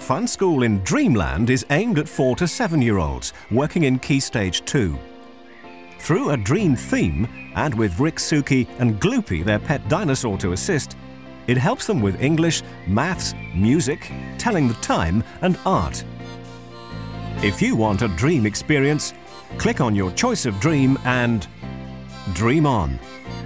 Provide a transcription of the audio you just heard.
Fun School in Dreamland is aimed at 4 to 7-year-olds working in Key Stage 2. Through a dream theme, and with Rick, Suki and Gloopy, their pet dinosaur, to assist, it helps them with English, maths, music, telling the time and art. If you want a dream experience, click on your choice of dream and dream on.